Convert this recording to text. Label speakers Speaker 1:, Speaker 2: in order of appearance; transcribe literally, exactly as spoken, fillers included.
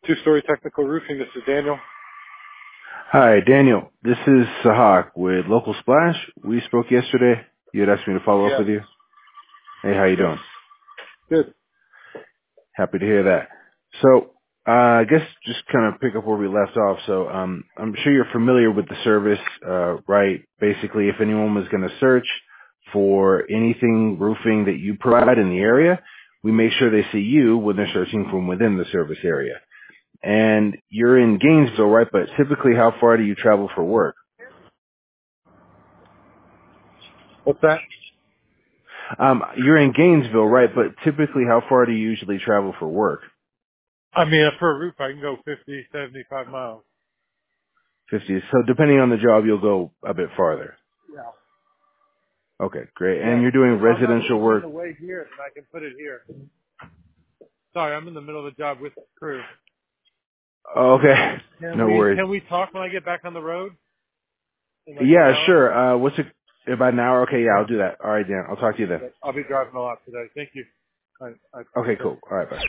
Speaker 1: Two-story technical roofing. This is Daniel.
Speaker 2: Hi, Daniel. This is Sahak with Local Splash. We spoke yesterday. You had asked me to follow up
Speaker 1: Yes.
Speaker 2: with you. Hey, how you
Speaker 1: Yes.
Speaker 2: doing?
Speaker 1: Good.
Speaker 2: Happy to hear that. So, uh, I guess just kind of pick up where we left off. So, um, I'm sure you're familiar with the service, uh, right? Basically, if anyone was going to search for anything roofing that you provide in the area, we make sure they see you when they're searching from within the service area. And you're in Gainesville, right? But typically, how far do you travel for work?
Speaker 1: What's that?
Speaker 2: Um, you're in Gainesville, right? But typically, how far do you usually travel for work?
Speaker 1: I mean, for a roof, I can go fifty, seventy-five miles.
Speaker 2: fifty. So depending on the job, you'll go a bit farther.
Speaker 1: Yeah.
Speaker 2: Okay, great.
Speaker 1: Yeah.
Speaker 2: And you're doing
Speaker 1: If I'm not
Speaker 2: residential
Speaker 1: moving in
Speaker 2: work?
Speaker 1: the way here, then I can put it here. Sorry, I'm in the middle of the job with the crew.
Speaker 2: Oh, okay.
Speaker 1: Can
Speaker 2: No
Speaker 1: we
Speaker 2: worries.
Speaker 1: can we talk when I get back on the road in like an
Speaker 2: Yeah,
Speaker 1: hour?
Speaker 2: sure. Uh, what's it? About an hour? Okay, yeah, I'll do that. All right, Dan. I'll talk to you then.
Speaker 1: I'll be driving a lot today. Thank you. I, I
Speaker 2: Okay,
Speaker 1: appreciate it.
Speaker 2: cool. All right, bye.